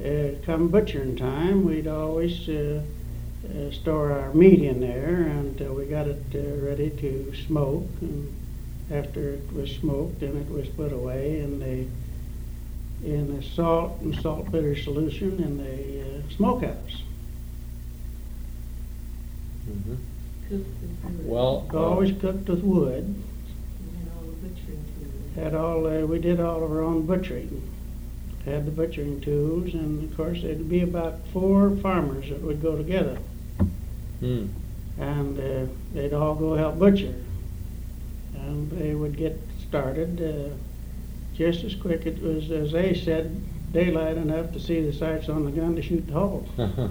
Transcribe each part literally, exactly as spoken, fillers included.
uh, come butchering time, we'd always uh, uh, store our meat in there until we got it uh, ready to smoke. And after it was smoked, then it was put away in the in the salt and saltpeter solution in the uh, smokehouse. Mhm. Cooked with wood. Well, uh, Always cooked with wood. And all the butchering tools. Had all uh, we did all of our own butchering. Had the butchering tools, and of course there'd be about four farmers that would go together, hmm. and uh, they'd all go help butcher, and they would get started uh, just as quick. It was, as they said, daylight enough to see the sights on the gun to shoot the hole.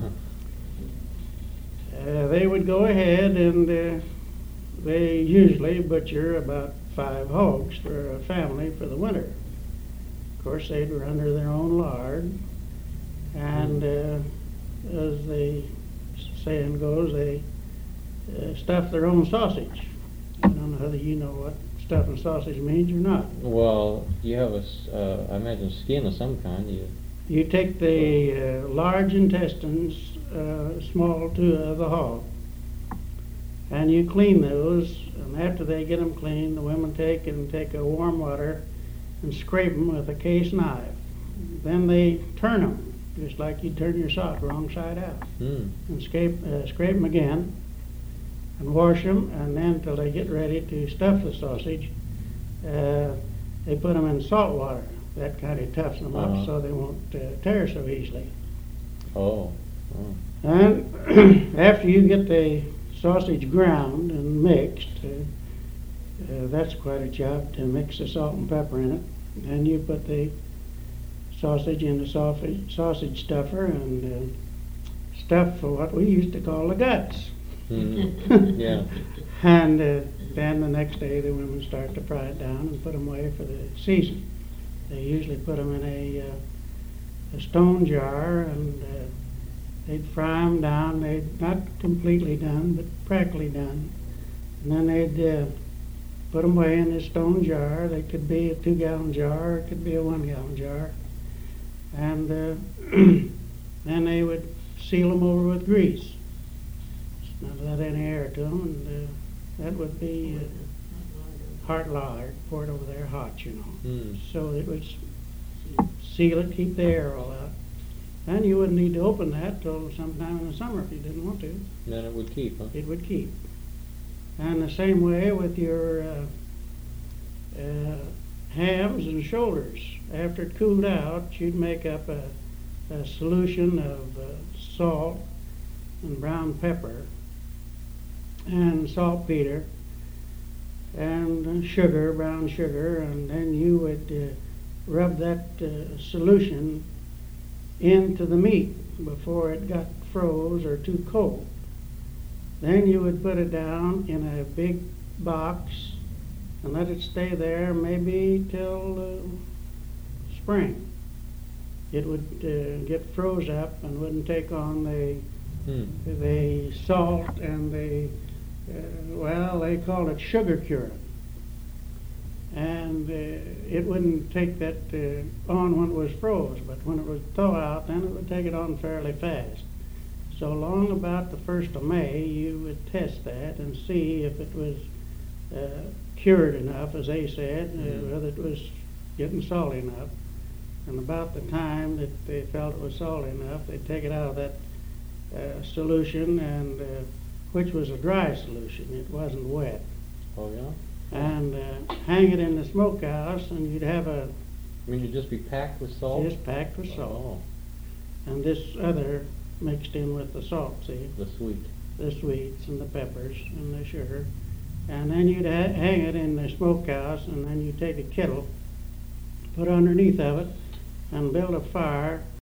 Uh, they would go ahead and uh, they usually butcher about five hogs for a family for the winter. Of course, they'd run their own lard, and uh, as the saying goes, they uh, stuff their own sausage. I don't know whether you know what stuffing sausage means or not. Well, you have a, s- uh, I imagine, skin of some kind. You, You take the uh, large intestines, uh, small to uh, the hog, and you clean those. And after they get them clean, the women take and take a warm water and scrape them with a case knife. Then they turn them, just like you turn your sock wrong side out, hmm. and scrape uh, scrape them again, and wash them, and then till they get ready to stuff the sausage, uh, they put them in salt water. That kind of toughs them Uh-huh. up so they won't uh, tear so easily. Oh. oh. And after you get the sausage ground and mixed, uh, uh, that's quite a job to mix the salt and pepper in it. Then you put the sausage in the sausage, sausage stuffer and uh, stuff for what we used to call the guts. Mhm. Yeah. And uh, then the next day the women start to fry it down and put them away for the season. They usually put them in a, uh, a stone jar, and uh, they'd fry them down. They'd not completely done, but practically done. And then they'd uh, put them away in this stone jar. They could be a two-gallon jar, or it could be a one-gallon jar. And uh, then they would seal them over with grease. Not let any air to them, and uh, that would be uh, heart lard, poured over there hot, you know. Hmm. So it would s- seal it, keep the air all out. And you wouldn't need to open that till sometime in the summer if you didn't want to. Then it would keep, huh? It would keep. And the same way with your uh, uh, hams and shoulders. After it cooled out, you'd make up a, a solution of uh, salt and brown pepper and saltpeter and uh, sugar, brown sugar, and then you would uh, rub that uh, solution into the meat before it got froze or too cold. Then you would put it down in a big box and let it stay there maybe till uh, spring. It would uh, get froze up and wouldn't take on the Hmm. the salt and the uh, well, they called it sugar curing, and uh, it wouldn't take that uh, on when it was froze, but when it was thaw out, then it would take it on fairly fast. So along about the first of May, you would test that and see if it was uh, cured enough, as they said, uh, Mhm. whether it was getting salty enough. And about the time that they felt it was salty enough, they'd take it out of that uh, solution, and uh, which was a dry solution. It wasn't wet. Oh, yeah? And uh, hang it in the smokehouse, and you'd have a I mean, you'd just be packed with salt? just packed with salt, Oh, and this other mixed in with the salt. See, the sweet. the sweets and the peppers and the sugar, and then you'd ha- hang it in the smokehouse, and then you take a kettle, put underneath of it, and build a fire